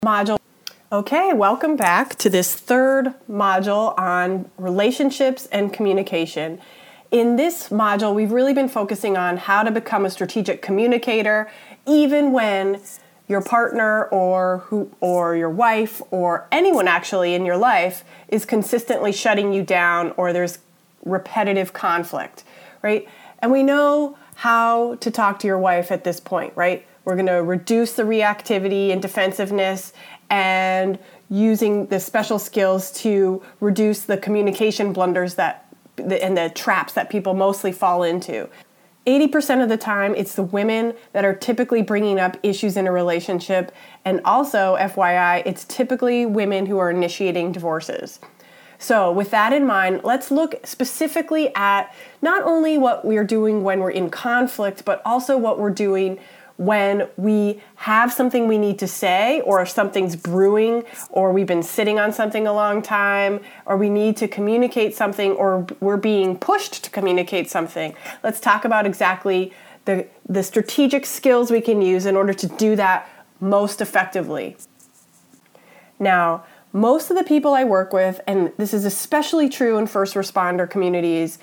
module. Okay, welcome back to this third module on relationships and communication. In this module, we've really been focusing on how to become a strategic communicator, even when your partner or your wife or anyone actually in your life is consistently shutting you down or there's repetitive conflict, right? And we know how to talk to your wife at this point, right? We're going to reduce the reactivity and defensiveness and using the special skills to reduce the communication blunders and the traps that people mostly fall into. 80% of the time, it's the women that are typically bringing up issues in a relationship. And also, FYI, it's typically women who are initiating divorces. So with that in mind, let's look specifically at not only what we're doing when we're in conflict, but also what we're doing when we have something we need to say, or if something's brewing, or we've been sitting on something a long time, or we need to communicate something, or we're being pushed to communicate something. Let's talk about exactly the strategic skills we can use in order to do that most effectively. Now, most of the people I work with, and this is especially true in first responder communities,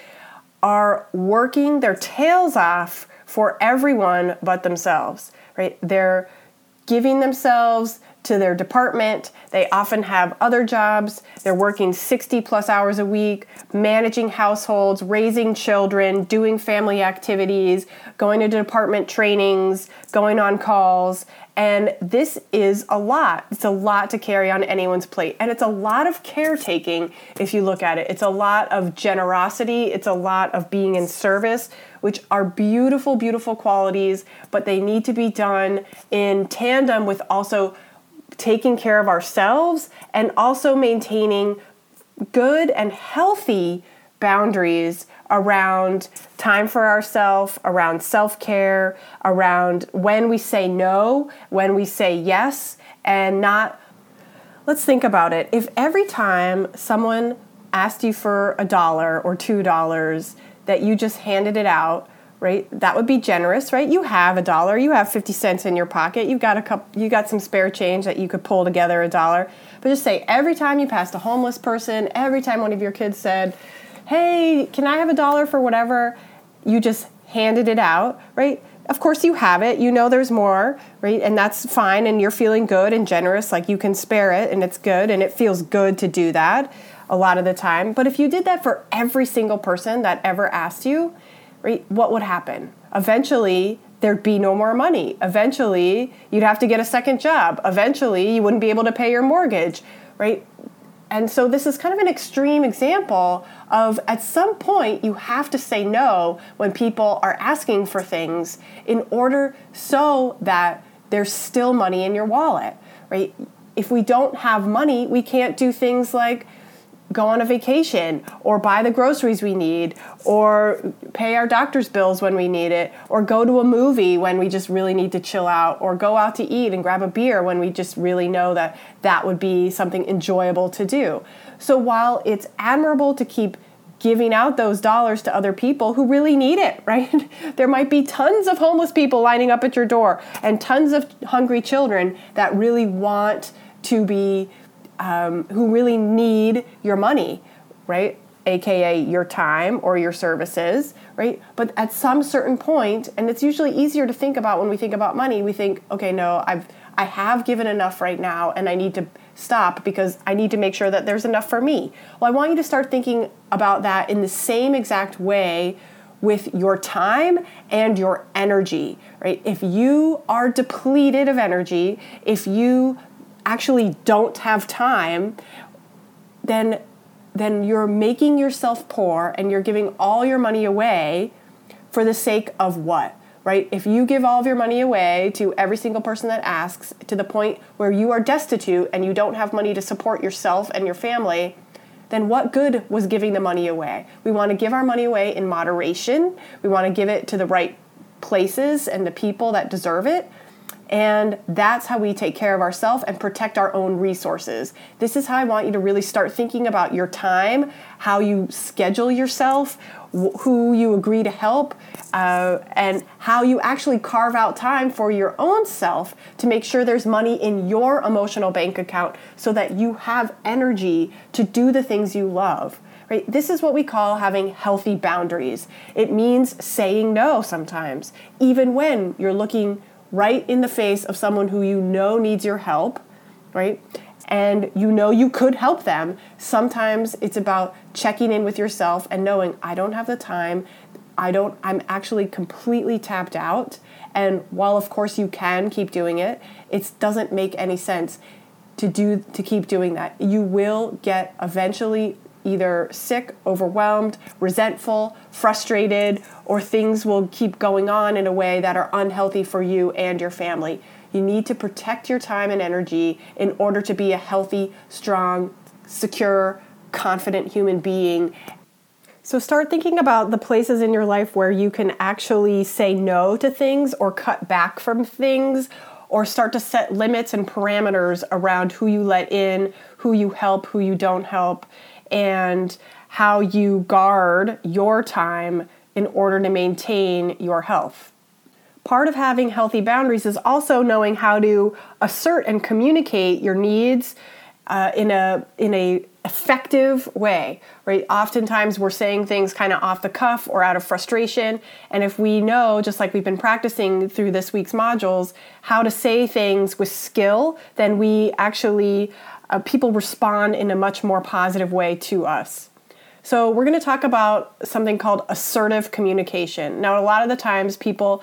are working their tails off for everyone but themselves, right? They're giving themselves to their department. They often have other jobs. They're working 60 plus hours a week, managing households, raising children, doing family activities, going to department trainings, going on calls. And this is a lot. It's a lot to carry on anyone's plate. And it's a lot of caretaking if you look at it. It's a lot of generosity. It's a lot of being in service, which are beautiful, beautiful qualities, but they need to be done in tandem with also taking care of ourselves and also maintaining good and healthy boundaries around time for ourselves, around self-care, around when we say no, when we say yes, and not. Let's think about it. If every time someone asked you for $1 or $2 that you just handed it out, right? That would be generous, right? You have $1, you have 50 cents in your pocket, you got some spare change that you could pull together $1. But just say every time you passed a homeless person, every time one of your kids said, "Hey, can I have $1 for whatever?" you just handed it out, right? Of course you have it, you know there's more, right? And that's fine, and you're feeling good and generous, like you can spare it, and it's good, and it feels good to do that a lot of the time. But if you did that for every single person that ever asked you, right, what would happen? Eventually, there'd be no more money. Eventually, you'd have to get a second job. Eventually, you wouldn't be able to pay your mortgage, right? And so this is kind of an extreme example of, at some point, you have to say no when people are asking for things in order so that there's still money in your wallet, right? If we don't have money, we can't do things like go on a vacation or buy the groceries we need or pay our doctor's bills when we need it or go to a movie when we just really need to chill out or go out to eat and grab a beer when we just really know that that would be something enjoyable to do. So while it's admirable to keep giving out those dollars to other people who really need it, right? There might be tons of homeless people lining up at your door and tons of hungry children that really want to be who really need your money, right? AKA your time or your services, right? But at some certain point, and it's usually easier to think about when we think about money, we think, okay, no, I have given enough right now and I need to stop because I need to make sure that there's enough for me. Well, I want you to start thinking about that in the same exact way with your time and your energy, right? If you are depleted of energy, if you actually don't have time, then you're making yourself poor and you're giving all your money away for the sake of what, right? If you give all of your money away to every single person that asks to the point where you are destitute and you don't have money to support yourself and your family, then what good was giving the money away? We want to give our money away in moderation. We want to give it to the right places and the people that deserve it. And that's how we take care of ourselves and protect our own resources. This is how I want you to really start thinking about your time, how you schedule yourself, who you agree to help, and how you actually carve out time for your own self to make sure there's money in your emotional bank account so that you have energy to do the things you love. Right? This is what we call having healthy boundaries. It means saying no sometimes, even when you're looking right in the face of someone who you know needs your help, right? And you know you could help them. Sometimes it's about checking in with yourself and knowing I don't have the time. I'm actually completely tapped out. And while of course you can keep doing it, it doesn't make any sense to keep doing that. You will get eventually either sick, overwhelmed, resentful, frustrated, or things will keep going on in a way that are unhealthy for you and your family. You need to protect your time and energy in order to be a healthy, strong, secure, confident human being. So start thinking about the places in your life where you can actually say no to things or cut back from things, or start to set limits and parameters around who you let in, who you help, who you don't help, and how you guard your time in order to maintain your health. Part of having healthy boundaries is also knowing how to assert and communicate your needs in a effective way, right? Oftentimes we're saying things kind of off the cuff or out of frustration, and if we know, just like we've been practicing through this week's modules, how to say things with skill, then we actually people respond in a much more positive way to us. So we're going to talk about something called assertive communication. Now, a lot of the times people,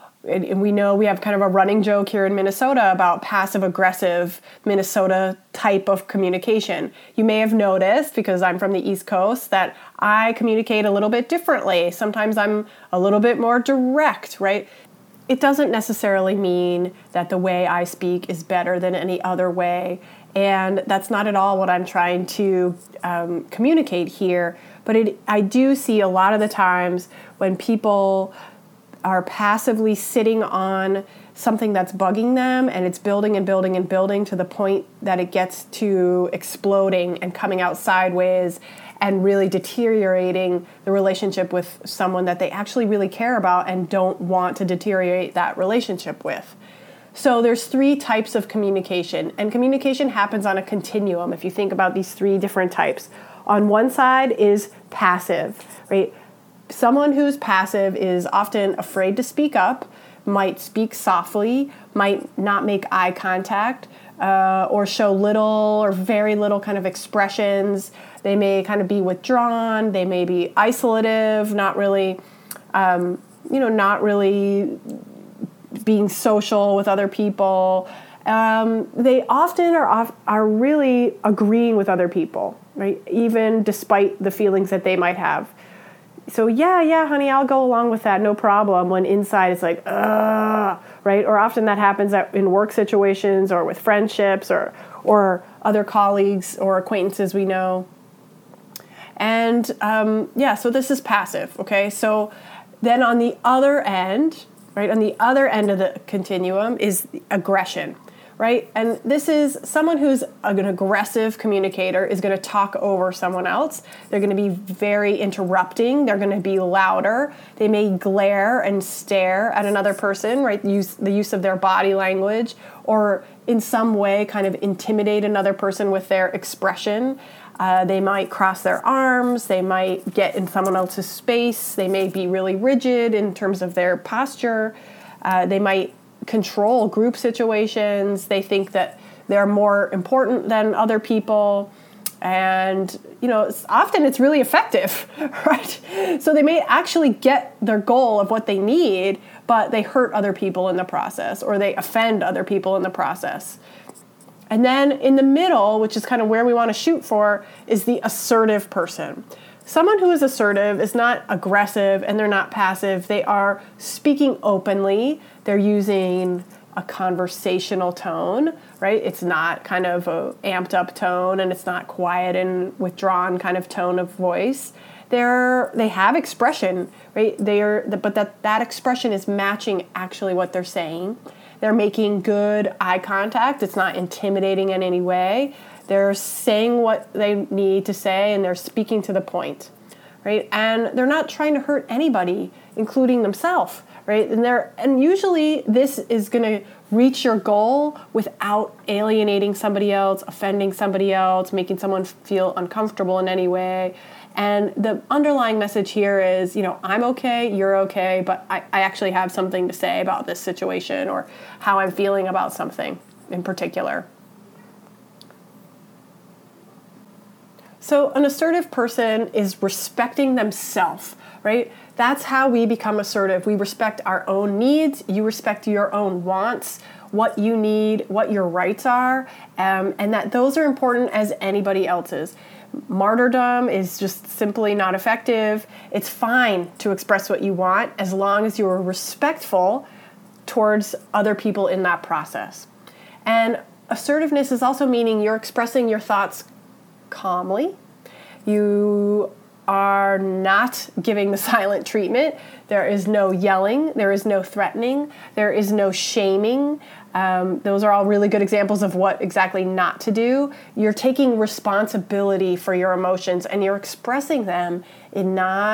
and we know we have kind of a running joke here in Minnesota about passive-aggressive Minnesota type of communication. You may have noticed, because I'm from the East Coast, that I communicate a little bit differently. Sometimes I'm a little bit more direct, right? It doesn't necessarily mean that the way I speak is better than any other way. And that's not at all what I'm trying to communicate here. But I do see a lot of the times when people are passively sitting on something that's bugging them, and it's building and building and building to the point that it gets to exploding and coming out sideways and really deteriorating the relationship with someone that they actually really care about and don't want to deteriorate that relationship with. So there's 3 types of communication, and communication happens on a continuum if you think about these 3 different types. On one side is passive, right? Someone who's passive is often afraid to speak up, might speak softly, might not make eye contact, or show little or very little kind of expressions. They may kind of be withdrawn, they may be isolative, not really being social with other people. They often are really agreeing with other people, right? Even despite the feelings that they might have. So yeah, honey, I'll go along with that, no problem. When inside it's like, right? Or often that happens in work situations or with friendships or other colleagues or acquaintances we know. And so this is passive, okay? So then on the other end, right, on the other end of the continuum is aggression, right? And this is someone who's an aggressive communicator is going to talk over someone else. They're going to be very interrupting. They're going to be louder. They may glare and stare at another person, right? The use of their body language, or in some way kind of intimidate another person with their expression. They might cross their arms. They might get in someone else's space. They may be really rigid in terms of their posture. They might control group situations. They think that they're more important than other people. And, often it's really effective, right? So they may actually get their goal of what they need, but they hurt other people in the process, or they offend other people in the process. And then in the middle, which is kind of where we want to shoot for, is the assertive person. Someone who is assertive is not aggressive and they're not passive. They are speaking openly. They're using a conversational tone, right? It's not kind of a amped up tone, and it's not quiet and withdrawn kind of tone of voice. They have expression, right? But that expression is matching actually what they're saying. They're making good eye contact. It's not intimidating in any way. They're saying what they need to say, and they're speaking to the point, right? And they're not trying to hurt anybody, including themselves, right? And usually this is going to reach your goal without alienating somebody else, offending somebody else, making someone feel uncomfortable in any way. And the underlying message here is, I'm okay, you're okay, but I actually have something to say about this situation or how I'm feeling about something in particular. So an assertive person is respecting themselves, right? That's how we become assertive. We respect our own needs. You respect your own wants, what you need, what your rights are, and that those are important as anybody else's. Martyrdom is just simply not effective. It's fine to express what you want as long as you are respectful towards other people in that process. And assertiveness is also meaning you're expressing your thoughts calmly. You are not giving the silent treatment. There is no yelling. There is no threatening. There is no shaming. Those are all really good examples of what exactly not to do. You're taking responsibility for your emotions and you're expressing them in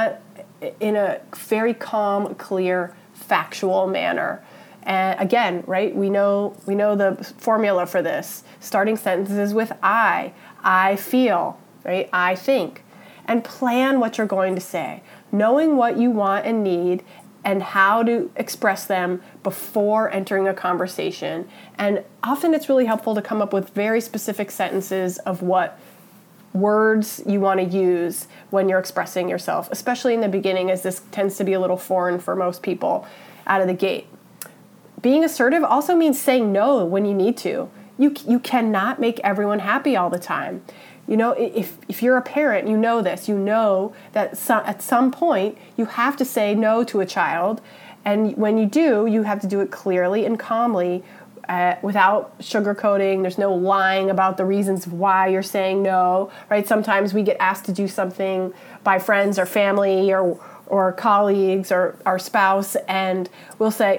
a very calm, clear, factual manner. And again, right, we know the formula for this. Starting sentences with I feel, right? I think. And plan what you're going to say, knowing what you want and need and how to express them before entering a conversation. And often it's really helpful to come up with very specific sentences of what words you want to use when you're expressing yourself, especially in the beginning, as this tends to be a little foreign for most people out of the gate. Being assertive also means saying no when you need to. You cannot make everyone happy all the time. If you're a parent, you know this. You know that at some point you have to say no to a child. And when you do, you have to do it clearly and calmly without sugarcoating. There's no lying about the reasons why you're saying no, right? Sometimes we get asked to do something by friends or family or colleagues or our spouse, and we'll say,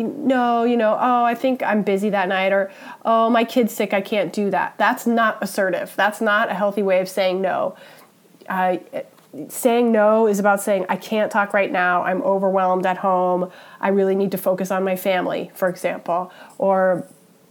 I think I'm busy that night, or, oh, my kid's sick, I can't do that. That's not assertive. That's not a healthy way of saying no. Saying no is about saying, I can't talk right now, I'm overwhelmed at home, I really need to focus on my family, for example. Or,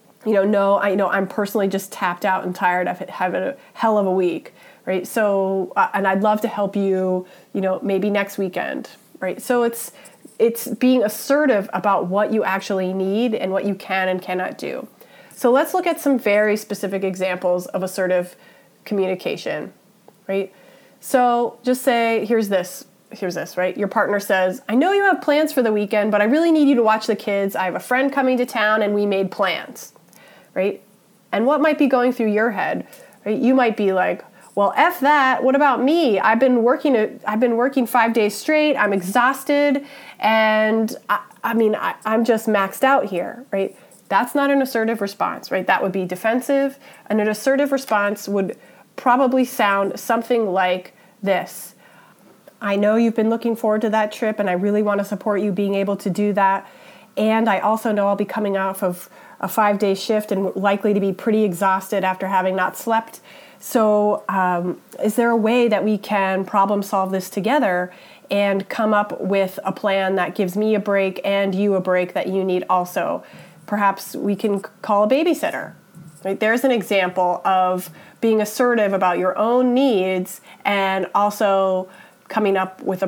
I'm personally just tapped out and tired, I've had a hell of a week. Right. So, and I'd love to help you, maybe next weekend. Right. So it's being assertive about what you actually need and what you can and cannot do. So let's look at some very specific examples of assertive communication. Right. So just say, here's this, right? Your partner says, I know you have plans for the weekend, but I really need you to watch the kids. I have a friend coming to town and we made plans. Right. And what might be going through your head? Right. You might be like, well, F that, what about me? I've been working 5 days straight, I'm exhausted, and I'm just maxed out here, right? That's not an assertive response, right? That would be defensive, and an assertive response would probably sound something like this. I know you've been looking forward to that trip, and I really want to support you being able to do that, and I also know I'll be coming off of a 5-day shift and likely to be pretty exhausted after having not slept. So is there a way that we can problem solve this together and come up with a plan that gives me a break and you a break that you need also? Perhaps we can call a babysitter. Right? There's an example of being assertive about your own needs and also coming up with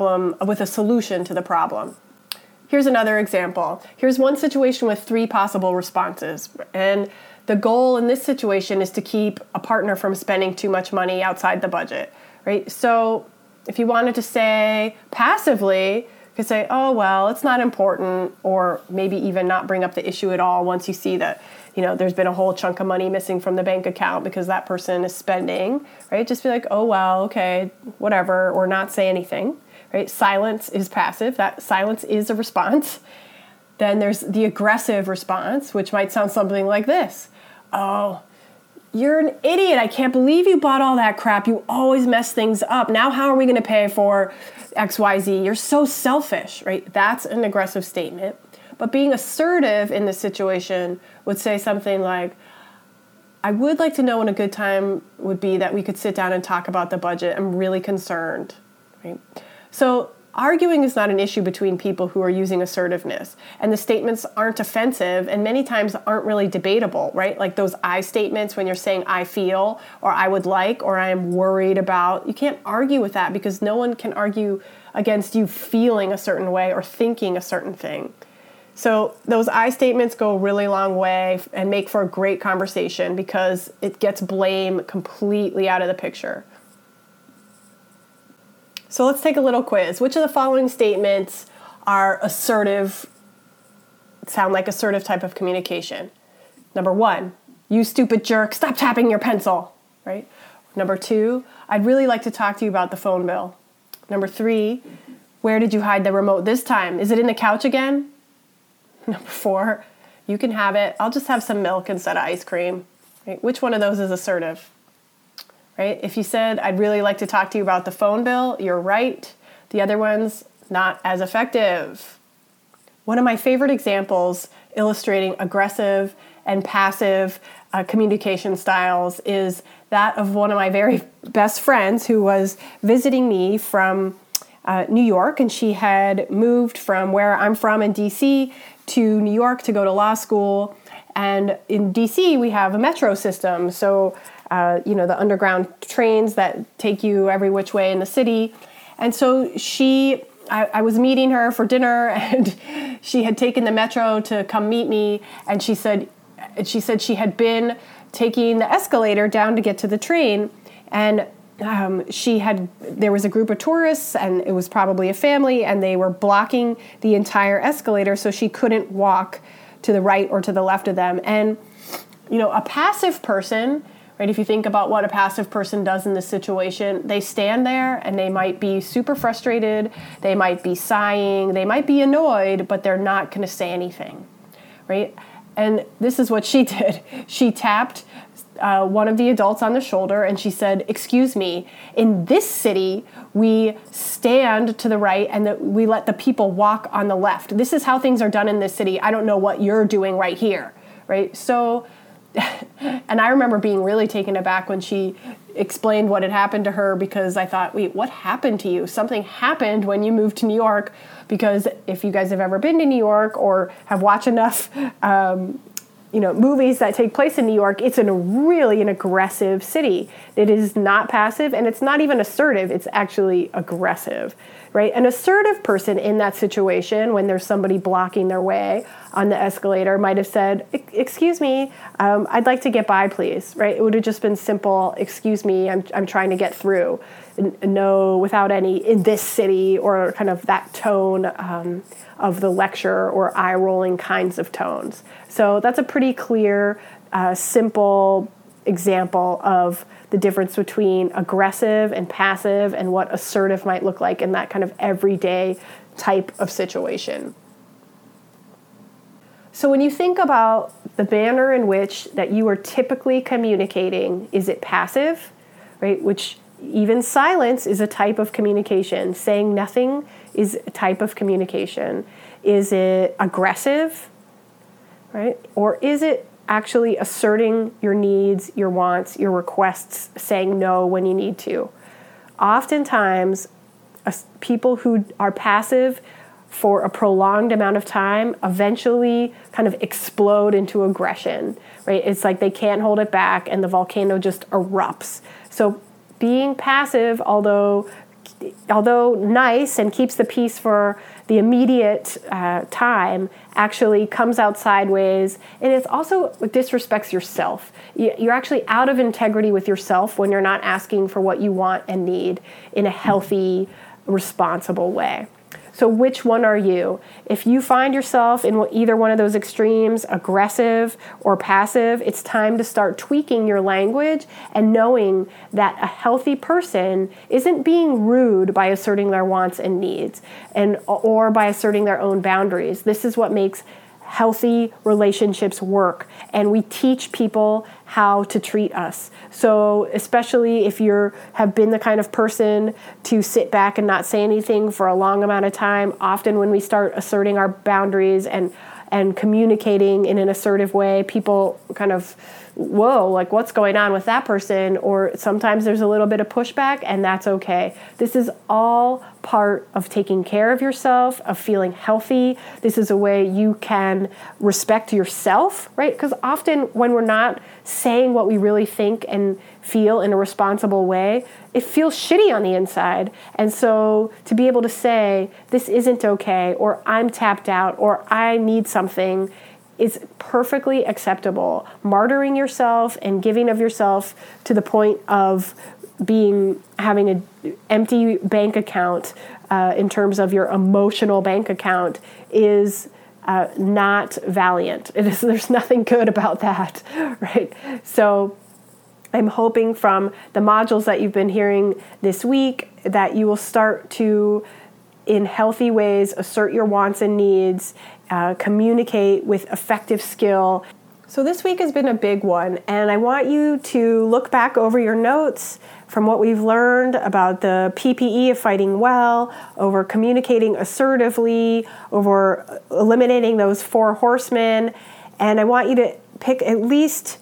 a solution to the problem. Here's another example. Here's one situation with 3 possible responses. And the goal in this situation is to keep a partner from spending too much money outside the budget, right? So if you wanted to say passively, you could say, oh, well, it's not important, or maybe even not bring up the issue at all once you see that, there's been a whole chunk of money missing from the bank account because that person is spending, right? Just be like, oh, well, okay, whatever, or not say anything, right? Silence is passive. That silence is a response. Then there's the aggressive response, which might sound something like this. Oh, you're an idiot. I can't believe you bought all that crap. You always mess things up. Now how are we going to pay for XYZ? You're so selfish, right? That's an aggressive statement. But being assertive in this situation would say something like, I would like to know when a good time would be that we could sit down and talk about the budget. I'm really concerned. Right? So arguing is not an issue between people who are using assertiveness, and the statements aren't offensive and many times aren't really debatable, right? Like those I statements when you're saying I feel or I would like or I am worried about. You can't argue with that because no one can argue against you feeling a certain way or thinking a certain thing. So those I statements go a really long way and make for a great conversation because it gets blame completely out of the picture. So let's take a little quiz. Which of the following statements are assertive, sound like assertive type of communication? Number 1, you stupid jerk, stop tapping your pencil, right? Number 2, I'd really like to talk to you about the phone bill. Number 3, where did you hide the remote this time? Is it in the couch again? Number 4, you can have it. I'll just have some milk instead of ice cream. Right? Which one of those is assertive? Right? If you said, I'd really like to talk to you about the phone bill, you're right. The other one's not as effective. One of my favorite examples illustrating aggressive and passive communication styles is that of one of my very best friends who was visiting me from New York, and she had moved from where I'm from in DC to New York to go to law school. And in DC, we have a metro system. So the underground trains that take you every which way in the city. And so I was meeting her for dinner, and she had taken the metro to come meet me. And she said she had been taking the escalator down to get to the train. And there was a group of tourists, and it was probably a family, and they were blocking the entire escalator so she couldn't walk to the right or to the left of them. And, a passive person, right? If you think about what a passive person does in this situation, they stand there and they might be super frustrated, they might be sighing, they might be annoyed, but they're not going to say anything, right? And this is what she did. She tapped one of the adults on the shoulder and she said, "Excuse me, in this city, we stand to the right and we let the people walk on the left. This is how things are done in this city. I don't know what you're doing right here," right? So, and I remember being really taken aback when she explained what had happened to her, because I thought, wait, what happened to you? Something happened when you moved to New York, because if you guys have ever been to New York or have watched enough movies that take place in New York, it's really an aggressive city. It is not passive, and it's not even assertive. It's actually aggressive, right? An assertive person in that situation, when there's somebody blocking their way on the escalator, might have said, "Excuse me, I'd like to get by, please," right? It would have just been simple, "Excuse me, I'm trying to get through." No, without any "in this city" or kind of that tone of the lecture or eye-rolling kinds of tones. So that's a pretty clear, simple example of the difference between aggressive and passive and what assertive might look like in that kind of everyday type of situation. So when you think about the manner in which that you are typically communicating, is it passive, right? Which even silence is a type of communication. Saying nothing is a type of communication. Is it aggressive, right? Or is it actually asserting your needs, your wants, your requests, saying no when you need to? Oftentimes, people who are passive for a prolonged amount of time eventually kind of explode into aggression, right? It's like they can't hold it back and the volcano just erupts. So being passive, although nice and keeps the peace for the immediate time, actually comes out sideways, and it also disrespects yourself. You're actually out of integrity with yourself when you're not asking for what you want and need in a healthy, responsible way. So which one are you? If you find yourself in either one of those extremes, aggressive or passive, it's time to start tweaking your language and knowing that a healthy person isn't being rude by asserting their wants and needs or by asserting their own boundaries. This is what makes healthy relationships work, and we teach people how to treat us. So especially if you have been the kind of person to sit back and not say anything for a long amount of time, often when we start asserting our boundaries and communicating in an assertive way, people kind of, whoa, like what's going on with that person? Or sometimes there's a little bit of pushback, and that's okay. This is all part of taking care of yourself, of feeling healthy. This is a way you can respect yourself, right? Because often when we're not saying what we really think and feel in a responsible way, it feels shitty on the inside. And so to be able to say, this isn't okay, or I'm tapped out, or I need something, is perfectly acceptable. Martyring yourself and giving of yourself to the point of having an empty bank account in terms of your emotional bank account is not valiant. There's nothing good about that, right? So I'm hoping from the modules that you've been hearing this week that you will start to, in healthy ways, assert your wants and needs, communicate with effective skill. So this week has been a big one, and I want you to look back over your notes from what we've learned about the PPE of fighting well, over communicating assertively, over eliminating those 4 horsemen, and I want you to pick at least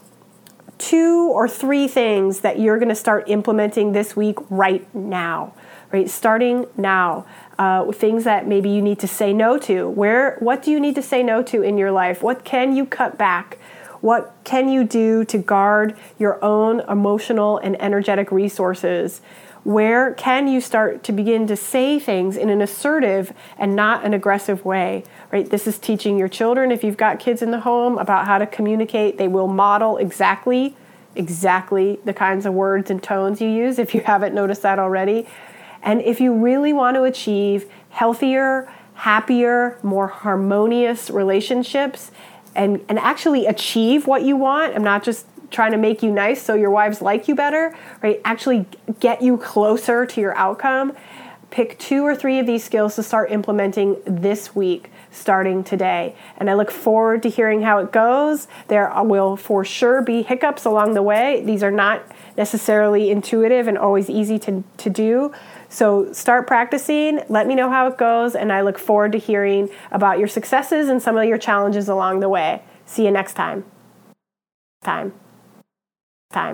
2 or 3 things that you're going to start implementing this week right now, right? Starting now. Things that maybe you need to say no to. What do you need to say no to in your life? What can you cut back? What can you do to guard your own emotional and energetic resources? Where can you start to begin to say things in an assertive and not an aggressive way, right? This is teaching your children, if you've got kids in the home, about how to communicate. They will model exactly the kinds of words and tones you use, if you haven't noticed that already. And if you really want to achieve healthier, happier, more harmonious relationships and actually achieve what you want, I'm not just trying to make you nice so your wives like you better, right? Actually get you closer to your outcome. Pick 2 or 3 of these skills to start implementing this week, starting today. And I look forward to hearing how it goes. There will for sure be hiccups along the way. These are not necessarily intuitive and always easy to do. So start practicing, let me know how it goes, and I look forward to hearing about your successes and some of your challenges along the way. See you next time.